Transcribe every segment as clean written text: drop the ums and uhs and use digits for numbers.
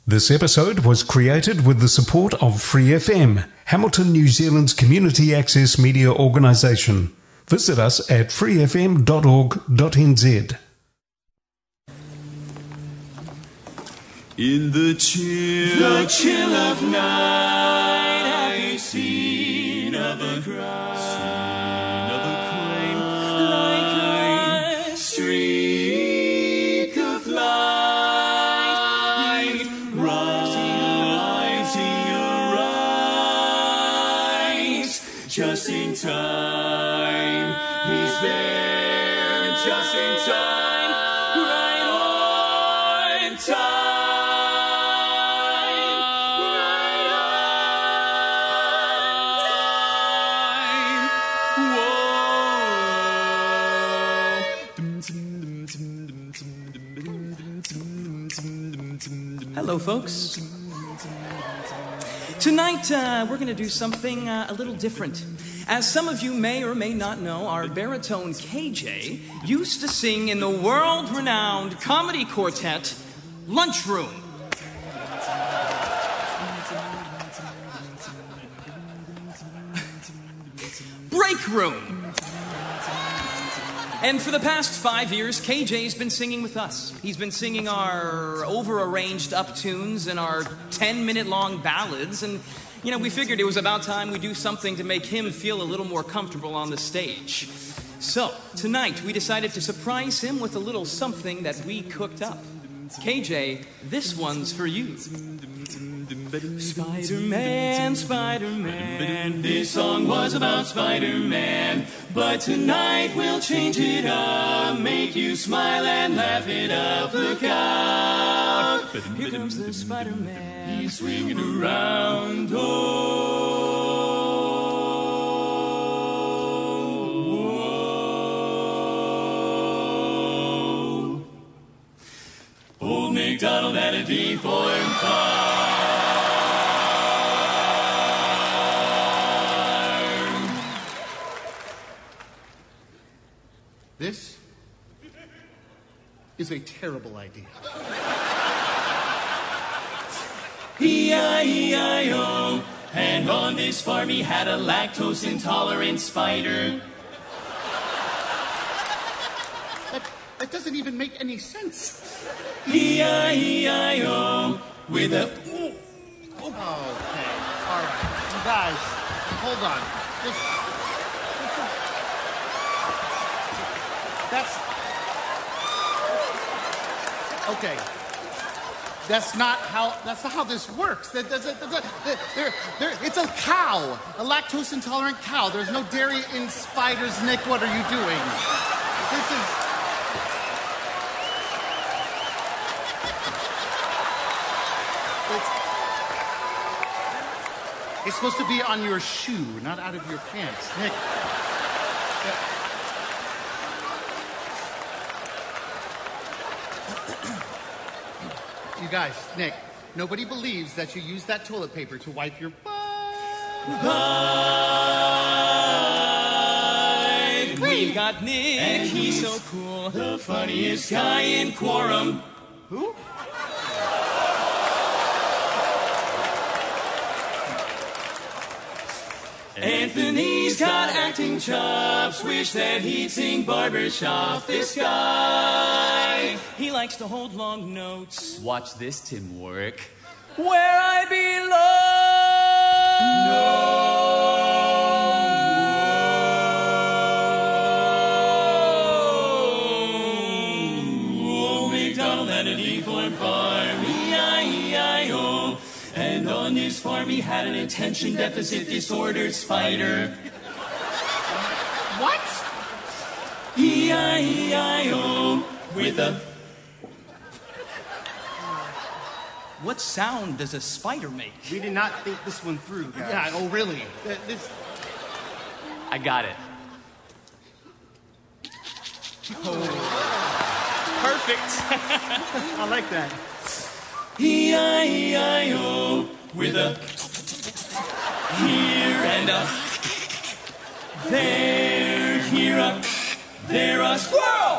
This episode was created with the support of Free FM, Hamilton, New Zealand's community access media organisation. Visit us at freefm.org.nz. In the chill of night, have you seen of a crime, like a streak of light, rising, arise, just in time, he's there, just in time, right on time. Hello, folks. Tonight, we're going to do something a little different. As some of you may or may not know, our baritone KJ used to sing in the world-renowned comedy quartet, Lunchroom. Break Room. And for the past 5 years, KJ's been singing with us. He's been singing our over-arranged uptunes and our 10-minute-long ballads. And, we figured it was about time we do something to make him feel a little more comfortable on the stage. So, tonight, we decided to surprise him with a little something that we cooked up. KJ, this one's for you. Spider-Man, Spider-Man, this song was about Spider-Man, but tonight we'll change it up, make you smile and laugh it up. Look out, here comes the Spider-Man, he's swinging around, oh. Old MacDonald had a deformed farm. This is a terrible idea. E-I-E-I-O, and on this farm he had a lactose-intolerant spider. That doesn't even make any sense. E-I-E-I-O, with a... Okay, all right. You guys, hold on. Okay. That's not how this works. It's a cow, a lactose intolerant cow. There's no dairy in spiders. Nick, what are you doing? It's supposed to be on your shoe, not out of your pants. Nick. You guys, Nick, nobody believes that you use that toilet paper to wipe your butt. We've got Nick, and he's so cool, the funniest guy in Quorum. Who? Anthony's got acting chops, wish that he'd sing barbershop. This guy, he likes to hold long notes. Watch this, Tim work. Where I belong. Old MacDonald had a deformed farm, E-I-E-I-O. And on his farm he had an attention deficit disordered spider. What? E-I-E-I-O, with a... What sound does a spider make? We did not think this one through, guys. Yeah, oh really? I got it. Perfect. I like that. E-I-E-I-O, with a here and a there, here a there a squirrel.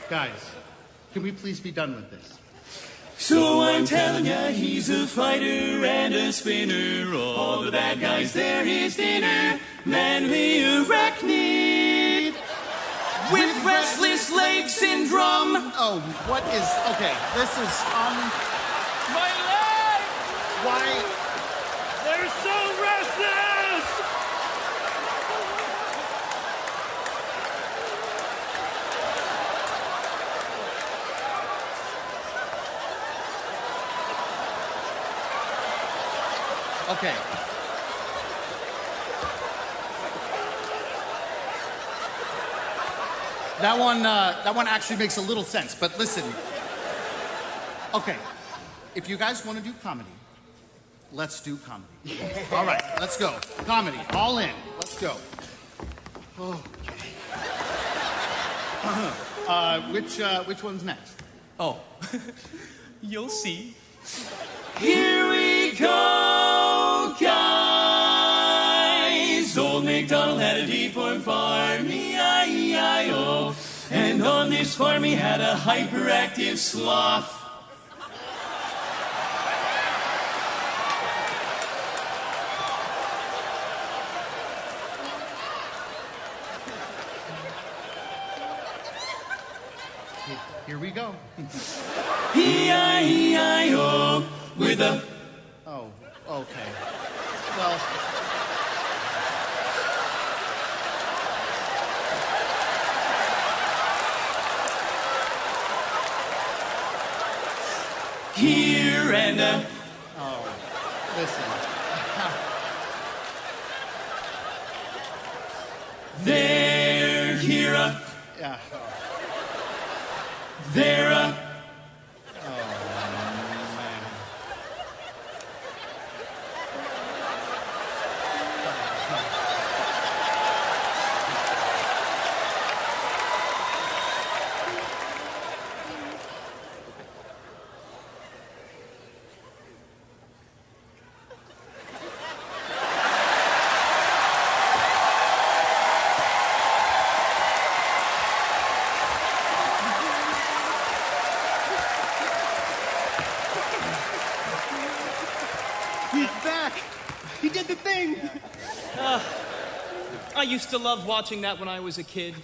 Guys, can we please be done with this? So I'm telling ya, he's a fighter and a spinner. All the bad guys, they're his dinner. Man, the arachnid with restless leg syndrome. Oh, what is... Okay, this is... My leg! Why... They're so restless! Okay. That one actually makes a little sense, but listen. Okay, if you guys want to do comedy, let's do comedy. All right, let's go. Comedy, all in. Let's go. Okay. Which one's next? Oh, you'll see. Here we go, guys. Old MacDonald had a deformed farm, E-I-E-I-O. And on this farm he had a hyperactive sloth. Here we go. E-I-E-I-O with a... Oh, okay. Well... Here and a... Oh, listen. There, here a... Yeah. There a... He's back. He did the thing. I used to love watching that when I was a kid.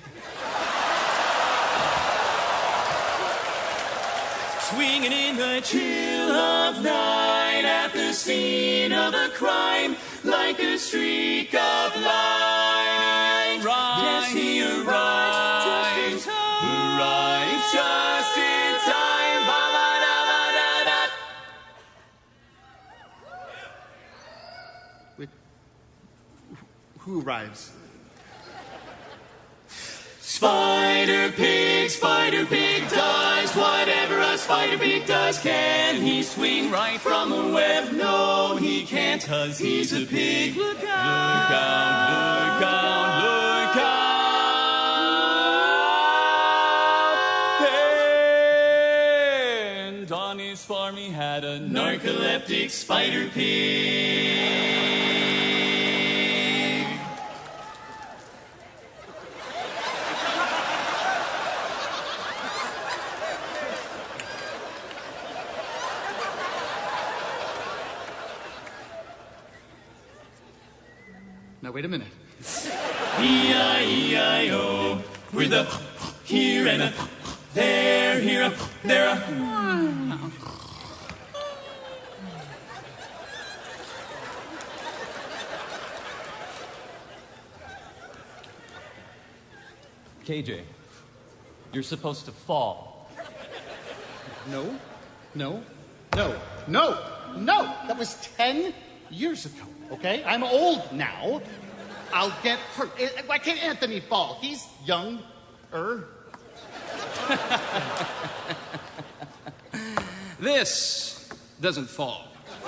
Swinging in the chill of night at the scene of a crime, like a streak of light. Yes, he arrives just in time. Arrives just in time. Ba-ba-da-ba-da-da. Wait. Who arrives? Spider Pig does whatever a Spider Pig does. Can he swing right from a web? No, he can't, 'cause he's a pig. Look out, look out, look out, look out. And on his farm he had a narcoleptic Spider Pig. Now, wait a minute. E-I-E-I-O, with a here and a there, here a there a. KJ, you're supposed to fall. No. That was 10 years ago, okay? I'm old now. I'll get hurt. Why can't Anthony fall? He's younger. This doesn't fall.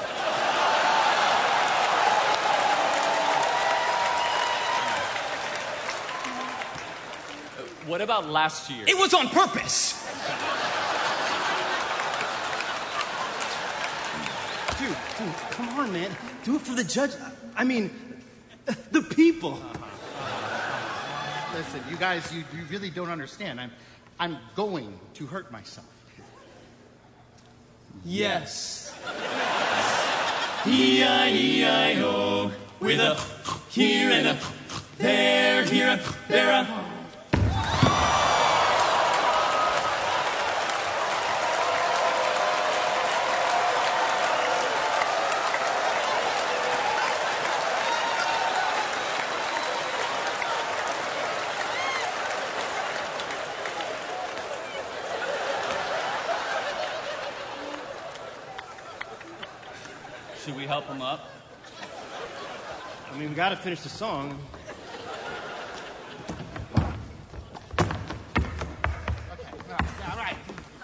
What about last year? It was on purpose. Dude, come on, man. Do it for the judge. I mean, the people. Listen, you guys, you really don't understand. I'm going to hurt myself. Yes. E-I-E-I-O, with a here and a there, here a there a. Should we help him up? I mean, we gotta finish the song. All right.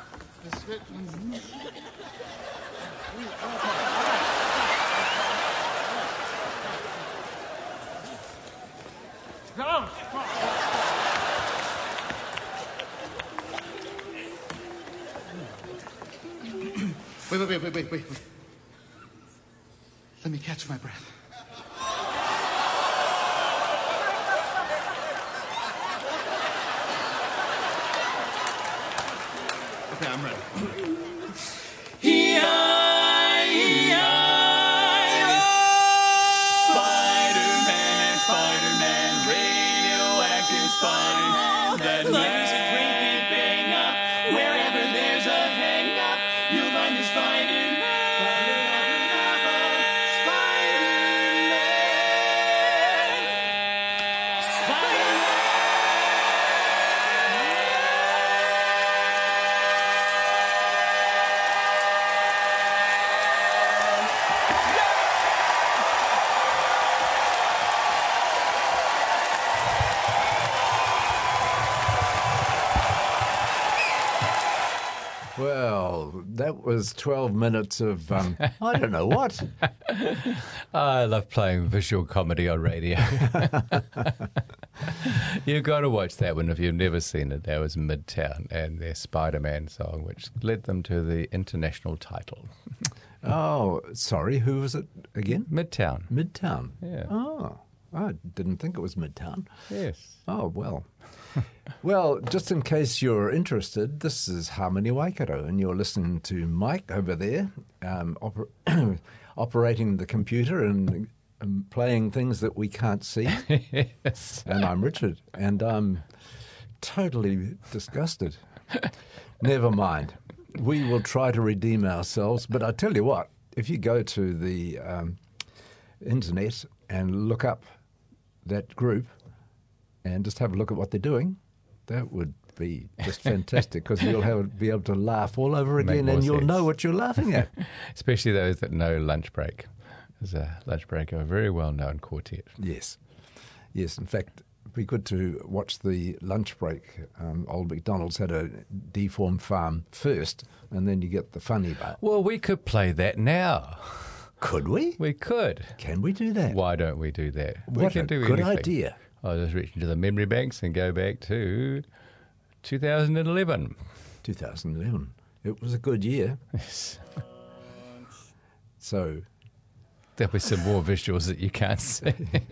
Wait. Let me catch my breath. Okay, I'm ready. Spider-Man, radioactive Spider-Man. That life is a great big bang up. Wherever there's a hang up, you'll find a Spider-Man. Well, that was 12 minutes of, I don't know what. I love playing visual comedy on radio. You've got to watch that one if you've never seen it. That was Midtown and their Spider-Man song, which led them to the international title. Oh, sorry, who was it again? Midtown. Midtown. Yeah. Oh, I didn't think it was Midtown. Yes. Oh, well. Well, just in case you're interested, this is Harmony Waikato, and you're listening to Mike over there, operating the computer and playing things that we can't see. Yes. And I'm Richard, and I'm totally disgusted. Never mind. We will try to redeem ourselves, but I tell you what, if you go to the internet and look up that group and just have a look at what they're doing, that would be just fantastic, because you'll be able to laugh all over again, and you'll know what you're laughing at. Especially those that know Lunch Break. There's a Lunch Break, a very well-known quartet. Yes. In fact, it'd be good to watch the Lunch Break. Old McDonald's had a deformed farm first, and then you get the funny part. Well, we could play that now. Could we? We could. Can we do that? Why don't we do that? We What can a do good anything. idea. I'll just reach into the memory banks and go back to 2011. 2011. It was a good year. Yes. So, There'll be some more visuals that you can't see.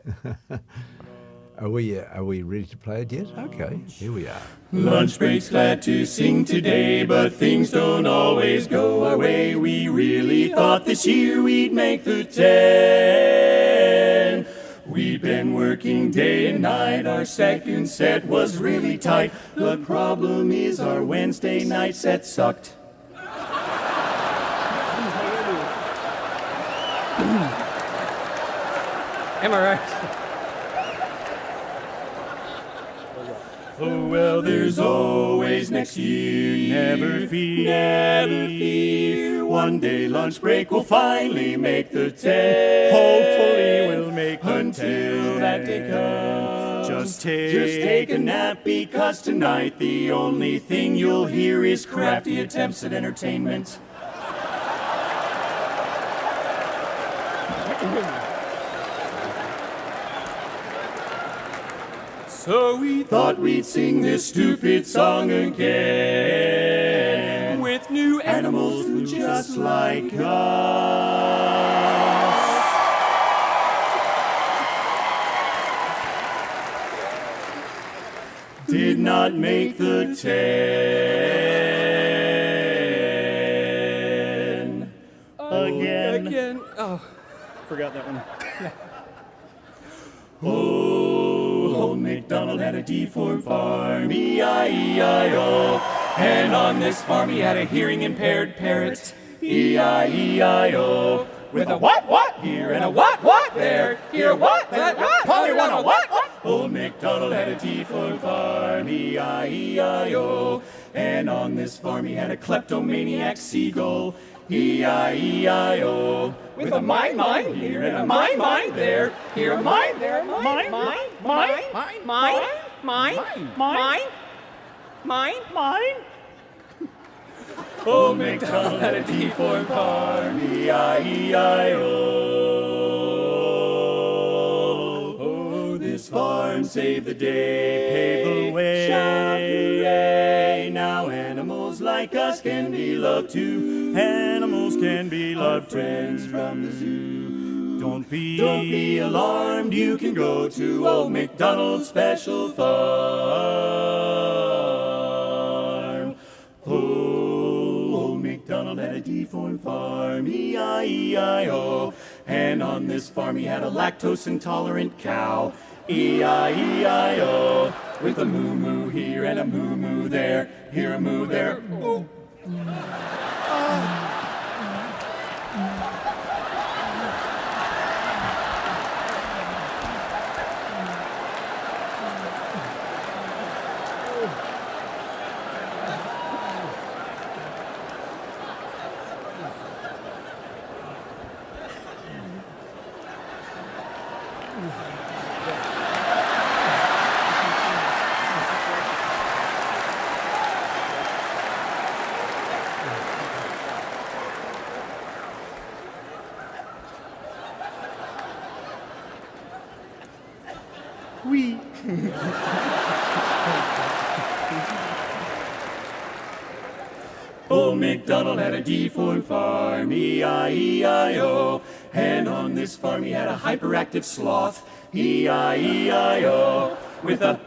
are we ready to play it yet? Okay, here we are. Lunch break's glad to sing today, but things don't always go our way. We really thought this year we'd make the 10. We've been working day and night, our second set was really tight. The problem is our Wednesday night set sucked. Am I right? Oh well, there's always next year, never fear. One day lunch break will finally make the 10. Hopefully we'll make the 10. Until that day comes, just take a nap, because tonight the only thing you'll hear is crafty attempts at entertainment. So we thought we'd sing this stupid song again, with new animals just like us. did not make the 10. Again. Oh, forgot that one. Old MacDonald had a deformed farm, E-I-E-I-O. And on this farm he had a hearing-impaired parrot, E-I-E-I-O. With a what here and a what there. Here a what, that what, Polly want a what. Old MacDonald had a deformed farm, E-I-E-I-O. And on this farm he had a kleptomaniac seagull, E-I-E-I-O. With a mine here and a mine there. Here a mine, there a mine. Old MacDonald had a deformed farm, E-I-E-I-O. Oh, this farm saved the day, paved the way. Shout hooray! Now animals like us can be loved too. Animals can be loved, friends from the zoo. Don't be alarmed, you can go to Old MacDonald's special farm. Old MacDonald had a deformed farm, E-I-E-I-O. And on this farm he had a lactose-intolerant cow, E-I-E-I-O. With a moo-moo here and a moo-moo there. Here a moo, there. Ooh. Oui. Old MacDonald had a deformed farm, E-I-E-I-O. And on this farm he had a hyperactive sloth, E-I-E-I-O. With a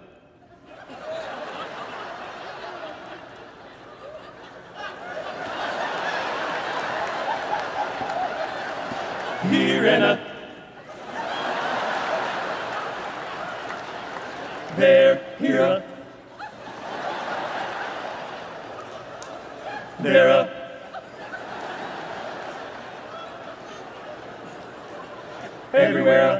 here and a there, here a there a everywhere.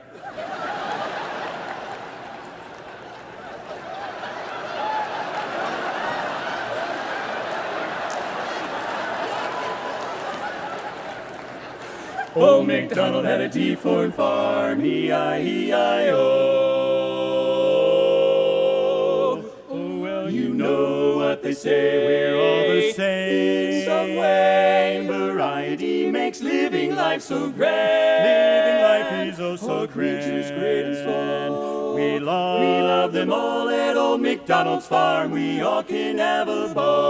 Old MacDonald had a deformed farm, E-I-E-I-O. Oh, well, you know what they say, we're all the same. Some way, variety makes living life so grand. Living life is oh so grand. Creatures great and small. We love them all at Old MacDonald's farm. We all can have a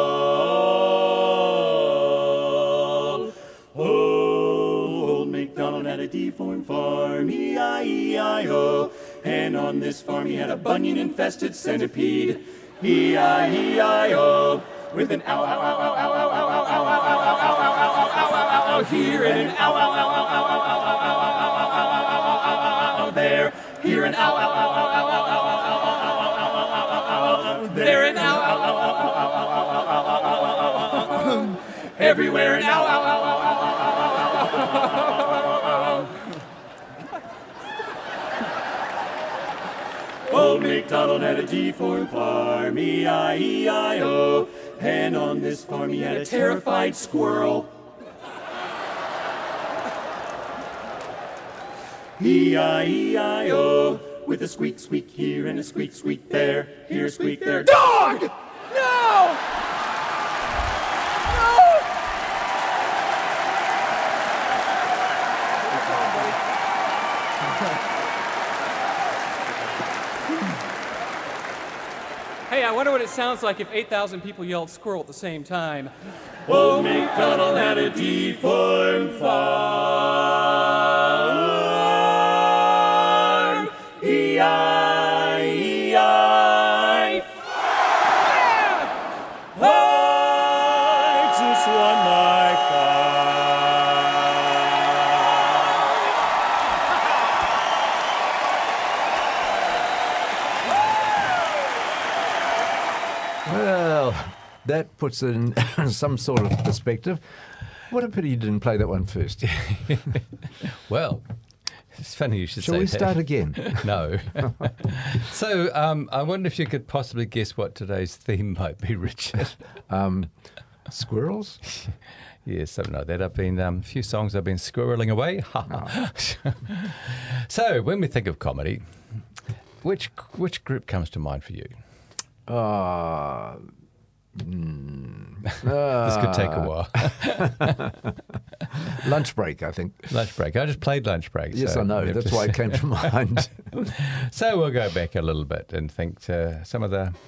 ball. Old MacDonald had a deformed farm, E-I-E-I-O. And on this farm he had a bunion-infested centipede, E-I-E-I-O. With an ow, ow, ow, ow, ow, ow, ow, ow, ow, ow, ow, ow, ow, ow, ow, ow, ow, here and an ow, ow, ow, ow, ow, ow, ow, ow, ow, ow, there. Here and ow, ow, ow, ow, ow, ow, ow, ow, ow, there and ow, ow, ow, ow, ow, ow, ow, everywhere and ow, ow, ow, ow, ow, ow, ow, Old MacDonald had a deformed farm, E-I-E-I-O. And on this farm he had a terrified squirrel, E-I-E-I-O. With a squeak, squeak here and a squeak, squeak there. Here, squeak there. Dog! No! Hey, I wonder what it sounds like if 8,000 people yelled squirrel at the same time. Old MacDonald had a deformed farm, E-I-E-I-O. Well, that puts it in some sort of perspective. What a pity you didn't play that one first. Well, it's funny you should say Shall we that. start again? No. So I wonder if you could possibly guess what today's theme might be, Richard. Squirrels? Yes, something like that. I've been a few songs I've been squirreling away. So when we think of comedy, which group comes to mind for you? This could take a while. Lunch Break, I think. Lunch Break. I just played Lunch Break. Yes, so I know. That's why it came to mind. So we'll go back a little bit and think to some of the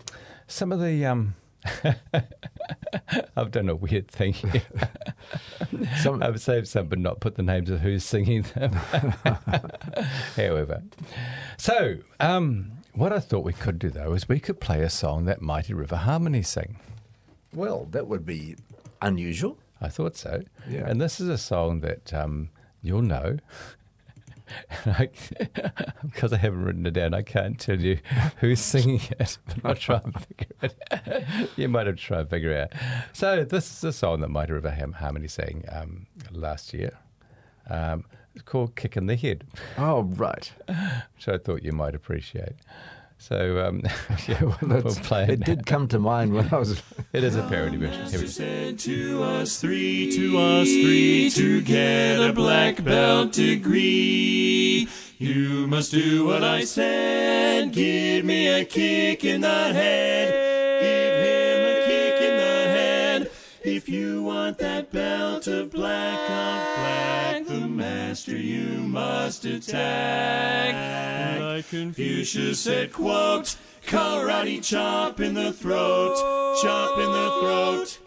I've done a weird thing here. I've saved some but not put the names of who's singing them. However. So, what I thought we could do, though, is we could play a song that Mighty River Harmony sing. Well, that would be unusual. I thought so. Yeah. And this is a song that you'll know. Because I haven't written it down, I can't tell you who's singing it, but I'll try and figure it. You might have to try and figure it out. So this is a song that Mighty River Harmony sang last year. It's called Kick in the Head. Oh, right. Which I thought you might appreciate. So, yeah, we'll play it. It did come to mind when I was... It is a parody version. Here we go. Said to us three, to get a black belt degree. You must do what I said. Give me a kick in the head. Give him a kick in the head. If you want that belt of black, the master you must attack. Like Confucius said, quote, karate chop in the throat, chop in the throat.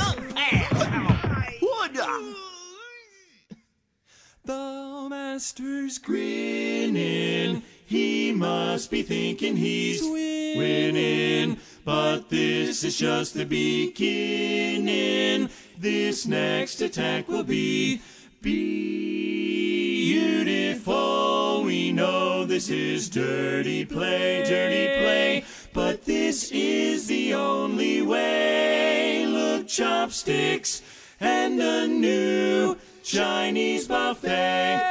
The master's grinning, he must be thinking he's winning. But this is just the beginning. This next attack will be beautiful. We know this is dirty play, but this is the only way. Look, chopsticks and a new Chinese buffet.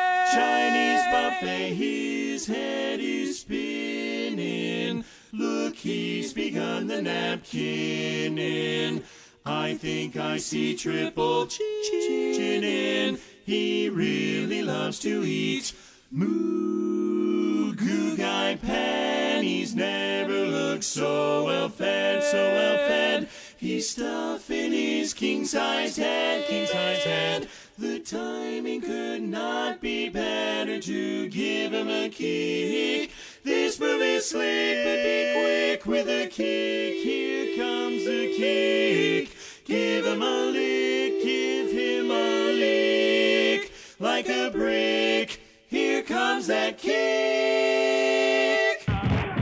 His head is spinning. Look, he's begun the napkinin. I think I see triple chin. He really loves to eat. Moo goo guy panties never looked so well fed. He's stuffing his king-sized head. The timing could not be better to give him a kick. This move is slick, but be quick with a kick. Here comes the kick. Give him a lick, give him a lick. Like a brick, here comes that kick.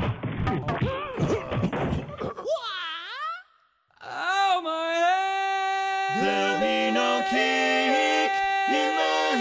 Oh, my head! There'll be no kick in the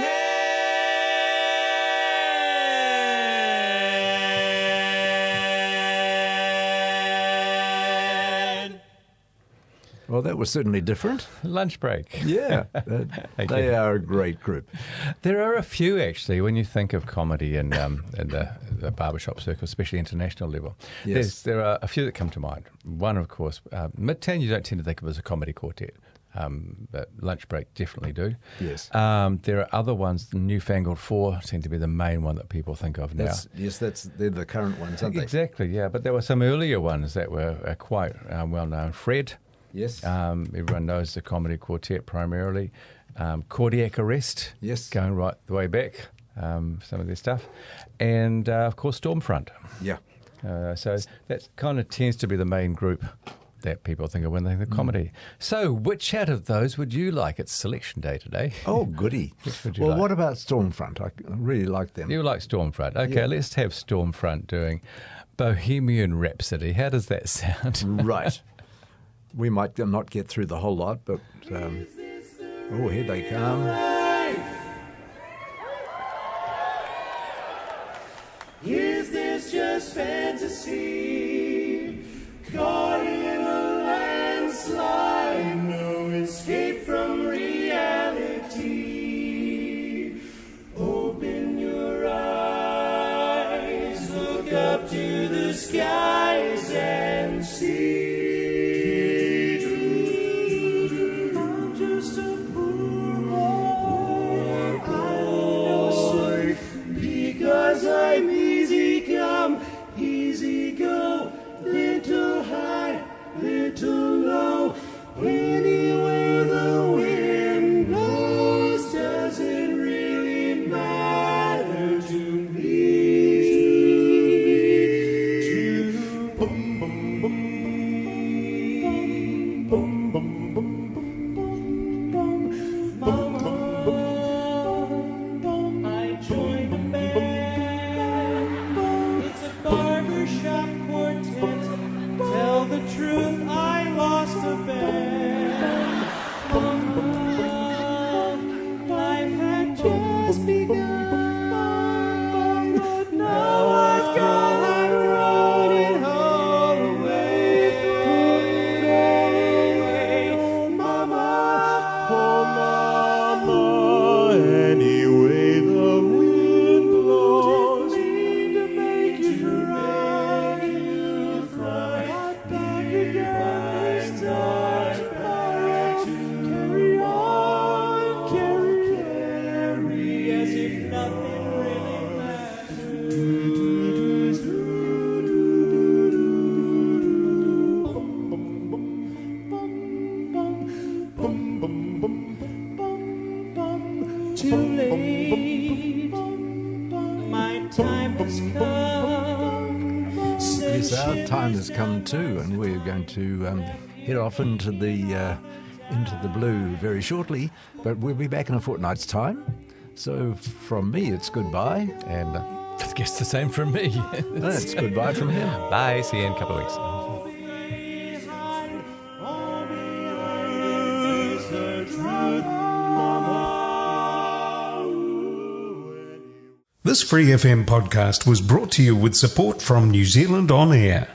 head. Well, that was certainly different. Lunch Break. Yeah. They are a great group. There are a few, actually, when you think of comedy in the barbershop circle, especially international level. Yes. There are a few that come to mind. One, of course, Midtown you don't tend to think of as a comedy quartet, but Lunch Break definitely do. Yes. There are other ones, the Newfangled Four seem to be the main one that people think of now. They're the current ones, aren't they? Exactly, yeah. But there were some earlier ones that were quite well-known. Fred. Yes. Everyone knows the comedy quartet primarily. Cardiac Arrest. Yes. Going right the way back, some of their stuff. And, of course, Stormfront. Yeah. So that kind of tends to be the main group that people think of when they think of comedy. So which out of those would you like? It's selection day today. Oh, goody. Which would you Well, like? what about Stormfront? I really like them. You like Stormfront. Okay, Yeah. let's have Stormfront doing Bohemian Rhapsody. How does that sound? Right. We might not get through the whole lot, but oh, here they come. Is this just fantasy? Caught in a skies and sea. I'm just a poor boy, because I'm easy come, easy go, little high, little low. Anywhere the wind blows doesn't really matter to me. I joined a band. It's a barbershop quartet. Tell the truth, I lost a bet. Life had just begun, but now I've got to run it all away. Oh, mama, anyway the wind blows. Didn't mean to make you cry. Back again this time tomorrow. Carry as if nothing really matters. Too late, my time has come. Yes, our time has come too, and we're going to head off into the blue very shortly. But we'll be back in a fortnight's time. So from me, it's goodbye, And I guess the same from me. and it's goodbye from him. Bye. See you in a couple of weeks. This Free FM podcast was brought to you with support from New Zealand On Air.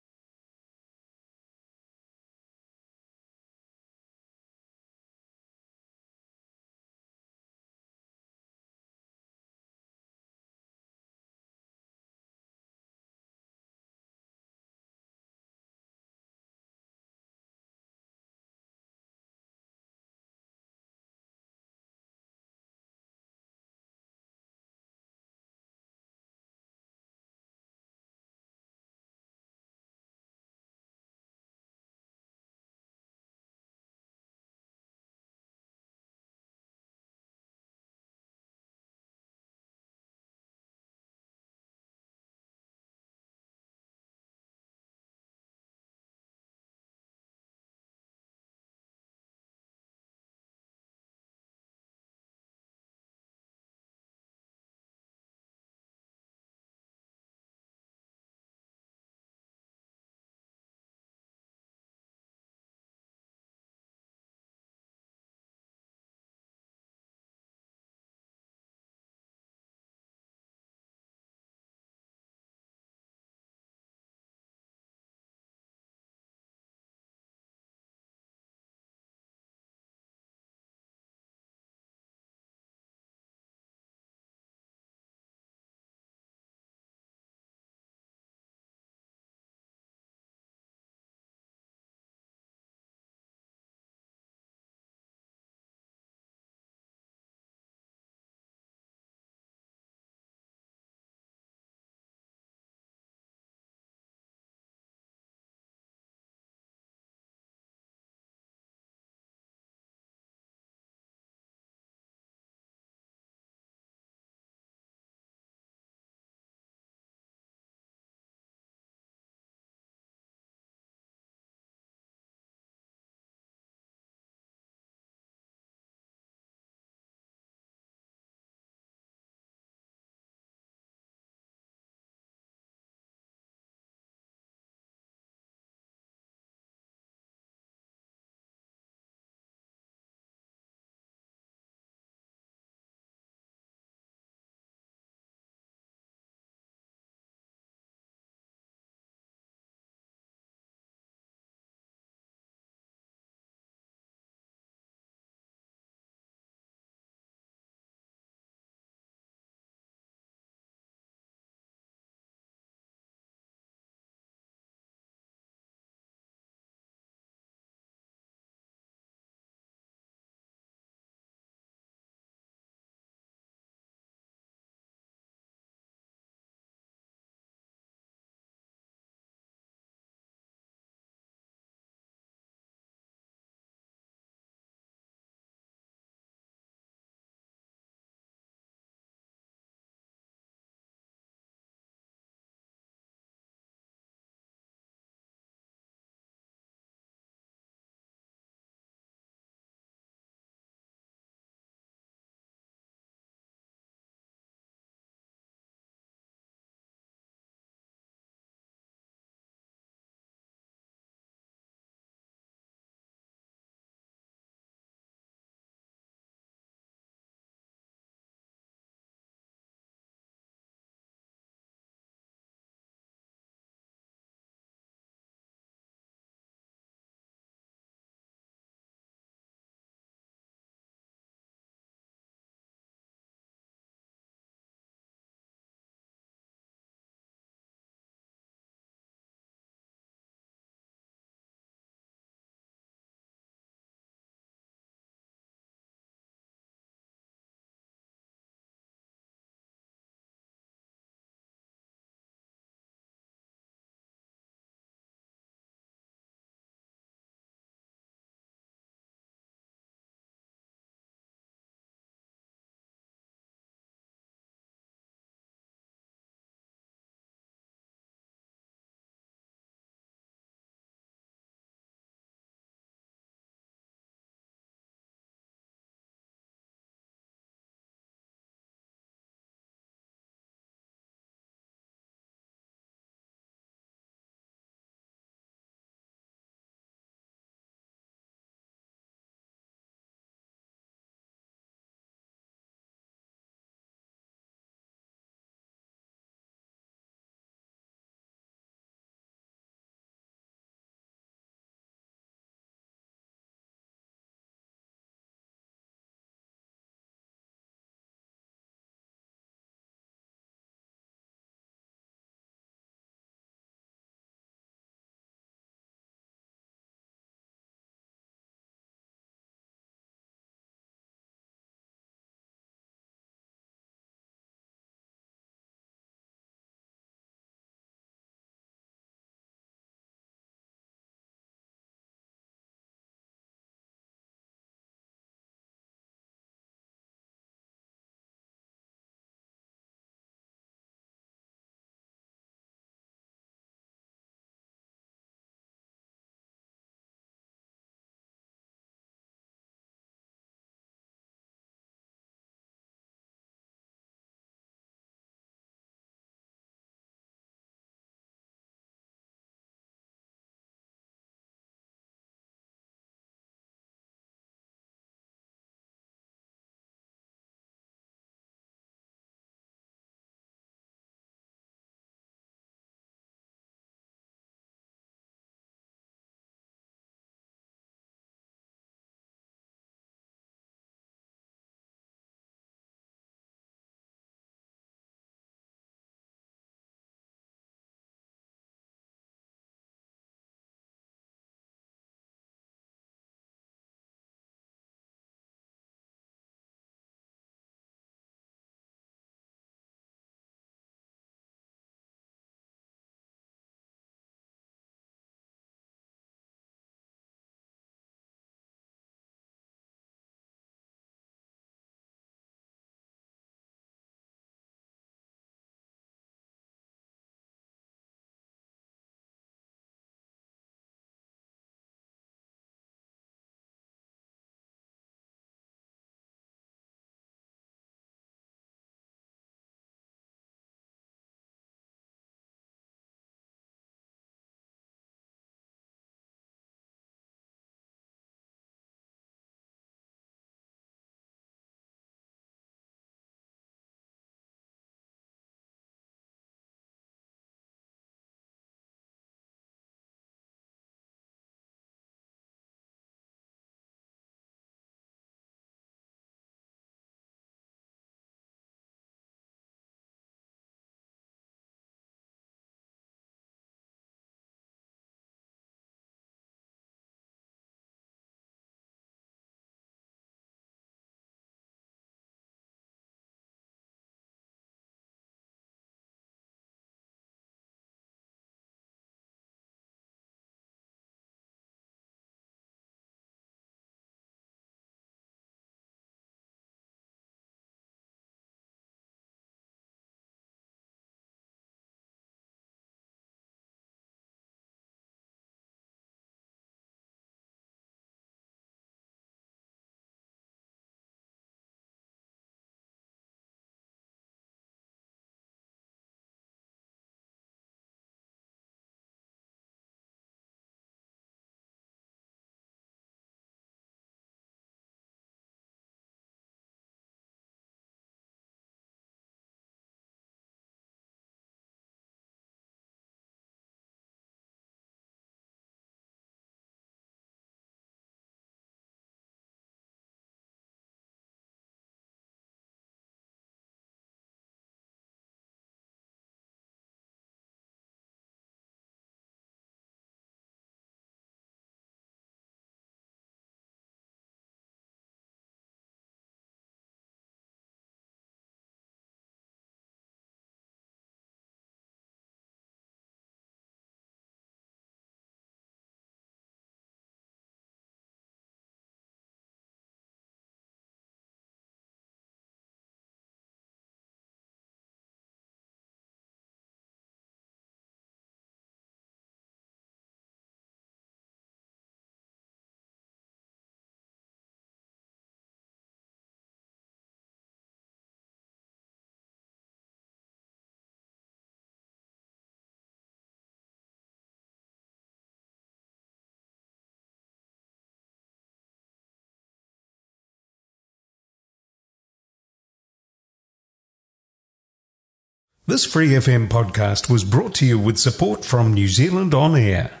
This Free FM podcast was brought to you with support from New Zealand On Air.